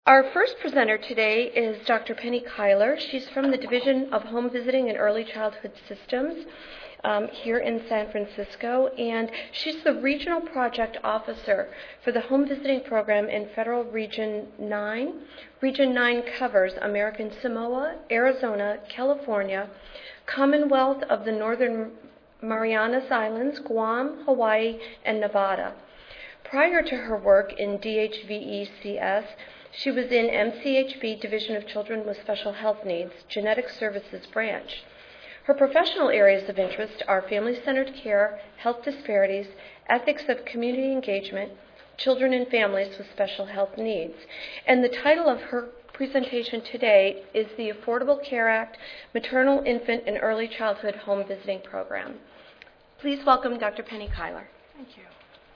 Our first presenter today is Dr. Penny Kyler. She's from the Division of Home Visiting and Early Childhood Systems here in San Francisco, and she's the Regional Project Officer for the Home Visiting Program in Federal Region 9. Region 9 covers American Samoa, Arizona, California, Commonwealth of the Northern Marianas Islands, Guam, Hawaii, and Nevada. Prior to her work in DHVECS, she was in MCHB, Division of Children with Special Health Needs, Genetic Services Branch. Her professional areas of interest are family-centered care, health disparities, ethics of community engagement, children and families with special health needs. And the title of her presentation today is the Affordable Care Act, Maternal, Infant, and Early Childhood Home Visiting Program. Please welcome Dr. Penny Kyler. Thank you.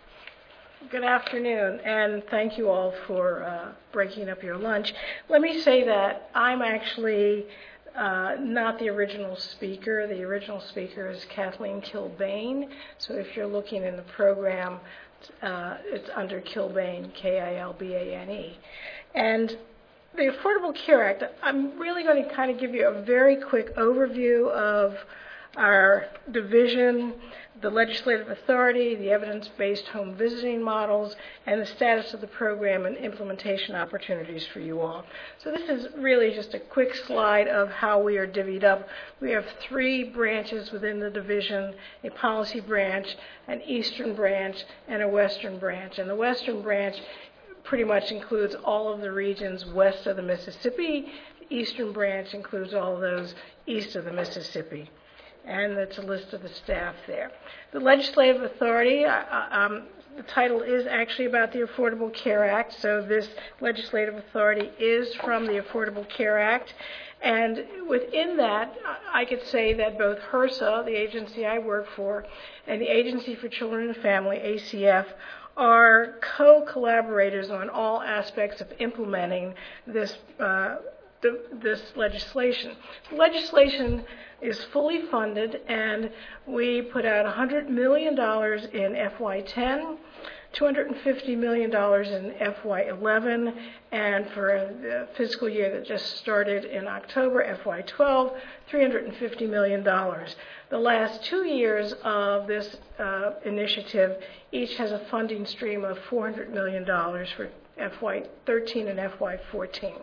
Good afternoon, and thank you all for breaking up your lunch. Let me say that I'm actually not the original speaker. The original speaker is Kathleen Kilbane. So if you're looking in the program, it's under Kilbane, K-I-L-B-A-N-E. And the Affordable Care Act, I'm really going to kind of give you a very quick overview of our division, the legislative authority, the evidence-based home visiting models, and the status of the program and implementation opportunities for you all. So this is really just a quick slide of how we are divvied up. We have 3 branches within the division: a policy branch, an eastern branch, and a western branch. And the western branch pretty much includes all of the regions west of the Mississippi. The eastern branch includes all of those east of the Mississippi. And that's a list of the staff there. The legislative authority, the title is actually about the Affordable Care Act, so this legislative authority is from the Affordable Care Act. And within that, I could say that both HRSA, the agency I work for, and the Agency for Children and Family, ACF, are co-collaborators on all aspects of implementing this legislation. The legislation is fully funded, and we put out $100 million in FY10, $250 million in FY11, and for the fiscal year that just started in October, FY12, $350 million. The last 2 years of this initiative each has a funding stream of $400 million for FY13 and FY14.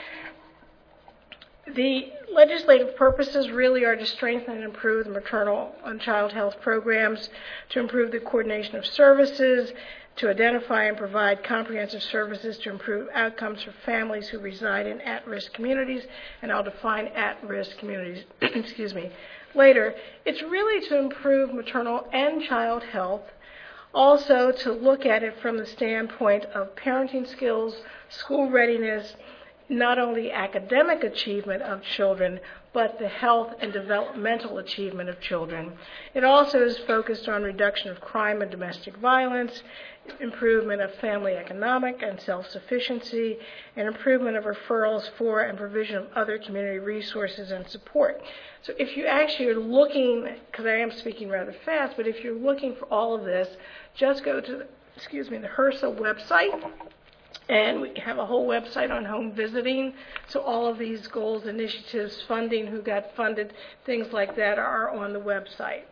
The legislative purposes really are to strengthen and improve the maternal and child health programs, to improve the coordination of services, to identify and provide comprehensive services to improve outcomes for families who reside in at-risk communities, and I'll define at-risk communities later. It's really to improve maternal and child health, also to look at it from the standpoint of parenting skills, school readiness, not only academic achievement of children, but the health and developmental achievement of children. It also is focused on reduction of crime and domestic violence, improvement of family economic and self-sufficiency, and improvement of referrals for and provision of other community resources and support. So if you actually are looking, because I am speaking rather fast, but if you're looking for all of this, just go to the HRSA website. And we have a whole website on home visiting, so all of these goals, initiatives, funding, who got funded, things like that are on the website.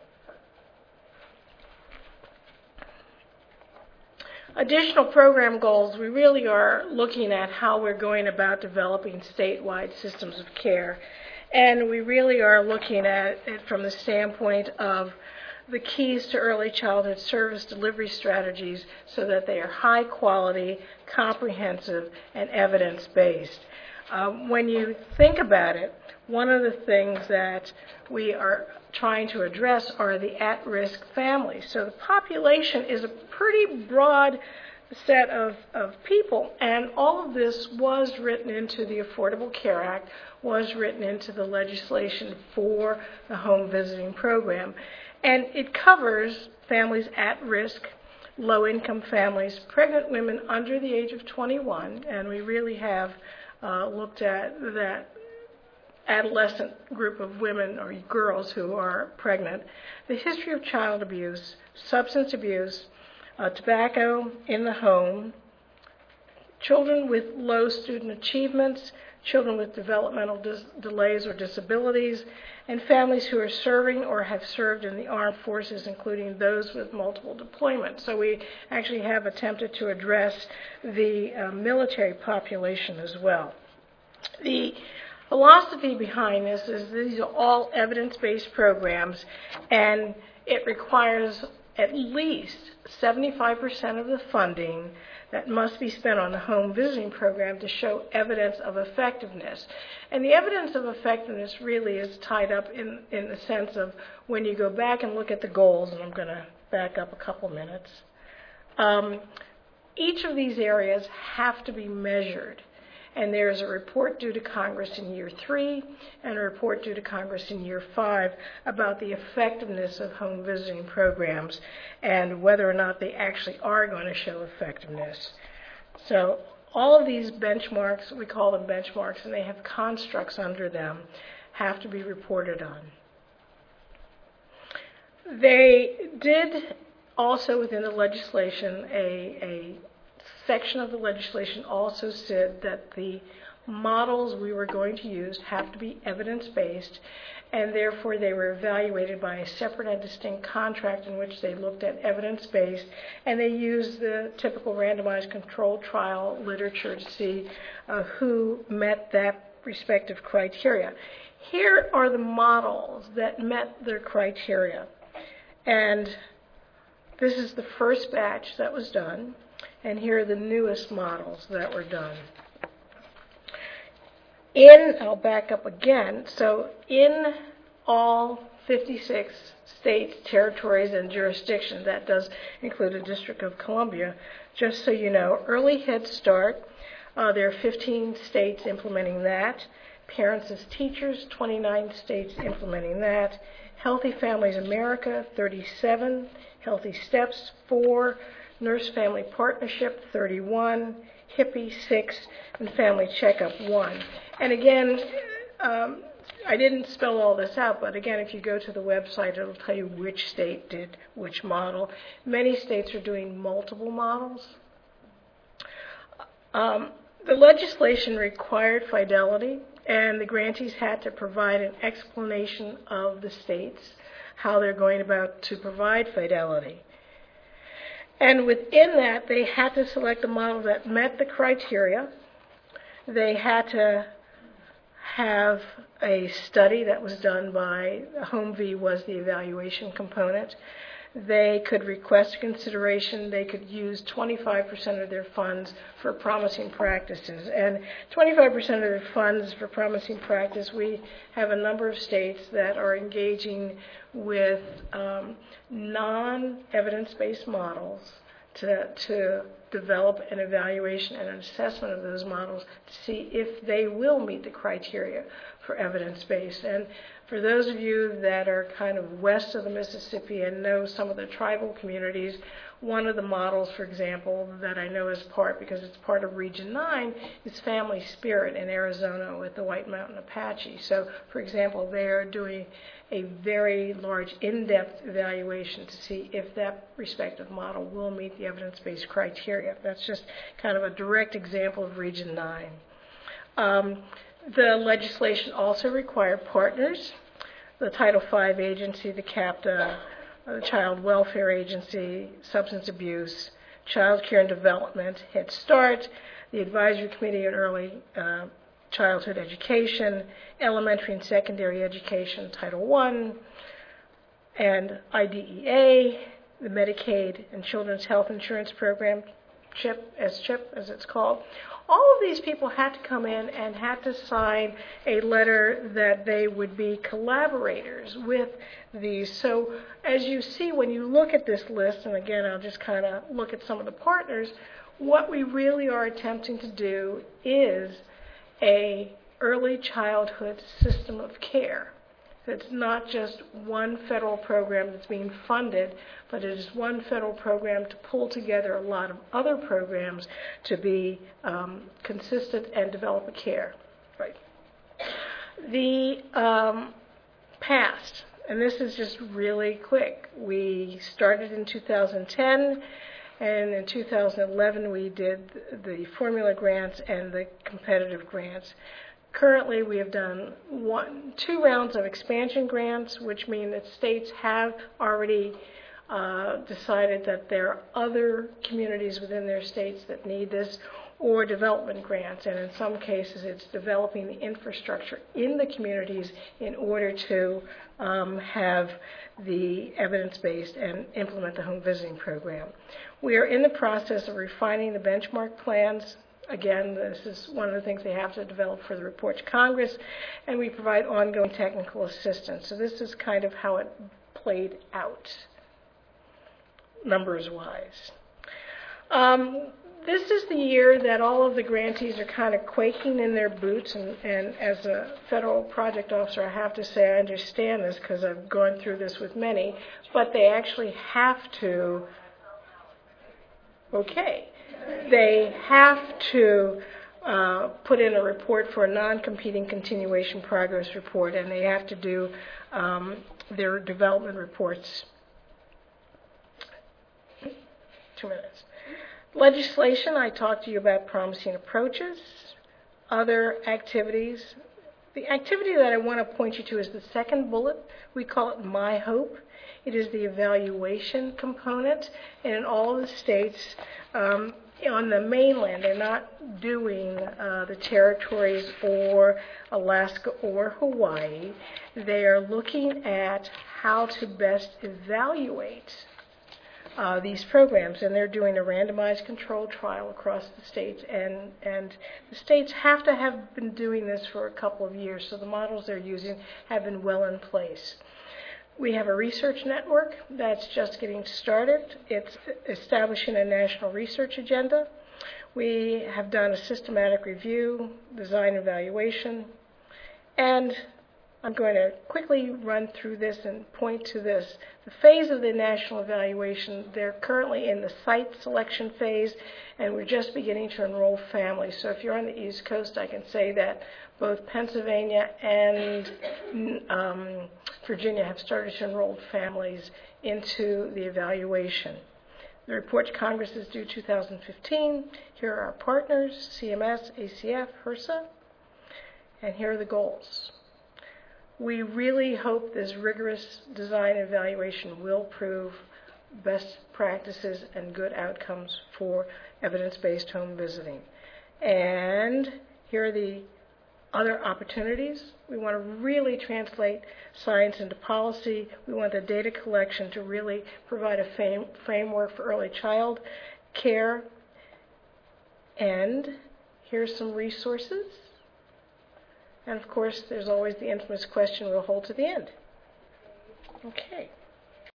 Additional program goals, we really are looking at how we're going about developing statewide systems of care. And we really are looking at it from the standpoint of the keys to early childhood service delivery strategies so that they are high quality, comprehensive, and evidence-based. When you think about it, one of the things that we are trying to address are the at-risk families. So the population is a pretty broad set of people, and all of this was written into the Affordable Care Act, was written into the legislation for the home visiting program. And it covers families at risk, low-income families, pregnant women under the age of 21, and we really have looked at that adolescent group of women or girls who are pregnant, the history of child abuse, substance abuse, tobacco in the home, children with low student achievements, children with developmental delays or disabilities, and families who are serving or have served in the armed forces, including those with multiple deployments. So we actually have attempted to address the military population as well. The philosophy behind this is these are all evidence-based programs, and it requires at least 75% of the funding that must be spent on the home visiting program to show evidence of effectiveness. And the evidence of effectiveness really is tied up in the sense of when you go back and look at the goals, and I'm going to back up a couple minutes, each of these areas have to be measured. And there's a report due to Congress in year 3 and a report due to Congress in year 5 about the effectiveness of home visiting programs and whether or not they actually are going to show effectiveness. So all of these benchmarks, we call them benchmarks, and they have constructs under them, have to be reported on. They did also within the legislation, a section of the legislation also said that the models we were going to use have to be evidence-based, and therefore they were evaluated by a separate and distinct contract in which they looked at evidence-based, and they used the typical randomized controlled trial literature to see who met that respective criteria. Here are the models that met their criteria, and this is the first batch that was done. And here are the newest models that were done. I'll back up again. So in all 56 states, territories, and jurisdictions, that does include the District of Columbia, just so you know, Early Head Start, there are 15 states implementing that. Parents as Teachers, 29 states implementing that. Healthy Families America, 37. Healthy Steps, 4. Nurse-Family Partnership, 31, HIPPY, 6, and Family Checkup, 1. And again, I didn't spell all this out, but again, if you go to the website, it'll tell you which state did which model. Many states are doing multiple models. The legislation required fidelity, and the grantees had to provide an explanation of the states, how they're going about to provide fidelity. And within that, they had to select a model that met the criteria. They had to have a study that was done by HomeV was the evaluation component. They could request consideration. They could use 25% of their funds for promising practices. And 25% of their funds for promising practice, we have a number of states that are engaging with non-evidence-based models to develop an evaluation and an assessment of those models to see if they will meet the criteria for evidence-based. And for those of you that are kind of west of the Mississippi and know some of the tribal communities, one of the models, for example, that I know is because it's part of Region 9, is Family Spirit in Arizona with the White Mountain Apache. So, for example, they are doing a very large, in-depth evaluation to see if that respective model will meet the evidence-based criteria. That's just kind of a direct example of Region 9. The legislation also required partners, the Title V agency, the CAPTA, the Child Welfare Agency, Substance Abuse, Child Care and Development, Head Start, the Advisory Committee on Early Childhood Education, Elementary and Secondary Education, Title I, and IDEA, the Medicaid and Children's Health Insurance Program, CHIP, as it's called. All of these people had to come in and had to sign a letter that they would be collaborators with these. So as you see, when you look at this list, and again, I'll just kind of look at some of the partners, what we really are attempting to do is a early childhood system of care. It's not just one federal program that's being funded, but it is one federal program to pull together a lot of other programs to be consistent and develop a care. Right. The past, and this is just really quick. We started in 2010, And in 2011, we did the formula grants and the competitive grants. Currently, we have done 2 rounds of expansion grants, which mean that states have already decided that there are other communities within their states that need this, or development grants, and in some cases it's developing the infrastructure in the communities in order to have the evidence-based and implement the home visiting program. We are in the process of refining the benchmark plans. Again, this is one of the things they have to develop for the report to Congress, and we provide ongoing technical assistance. So this is kind of how it played out, numbers-wise. This is the year that all of the grantees are kind of quaking in their boots, and as a federal project officer, I have to say I understand this because I've gone through this with many, but they actually have to, they have to put in a report for a non-competing continuation progress report, and they have to do their development reports. 2 minutes. Legislation, I talked to you about promising approaches, other activities. The activity that I want to point you to is the second bullet. We call it My Hope. It is the evaluation component, and in all of the states on the mainland, they're not doing the territories or Alaska or Hawaii. They are looking at how to best evaluate these programs, and they're doing a randomized controlled trial across the states, and the states have to have been doing this for a couple of years, so the models they're using have been well in place. We have a research network that's just getting started. It's establishing a national research agenda. We have done a systematic review, design evaluation, and I'm going to quickly run through this and point to this. The phase of the national evaluation, they're currently in the site selection phase, and we're just beginning to enroll families. So if you're on the East Coast, I can say that both Pennsylvania and Virginia have started to enroll families into the evaluation. The report to Congress is due 2015. Here are our partners, CMS, ACF, HRSA, and here are the goals. We really hope this rigorous design evaluation will prove best practices and good outcomes for evidence-based home visiting. And here are the other opportunities. We want to really translate science into policy. We want the data collection to really provide a framework for early child care. And here's some resources. And of course, there's always the infamous question we'll hold to the end. Okay.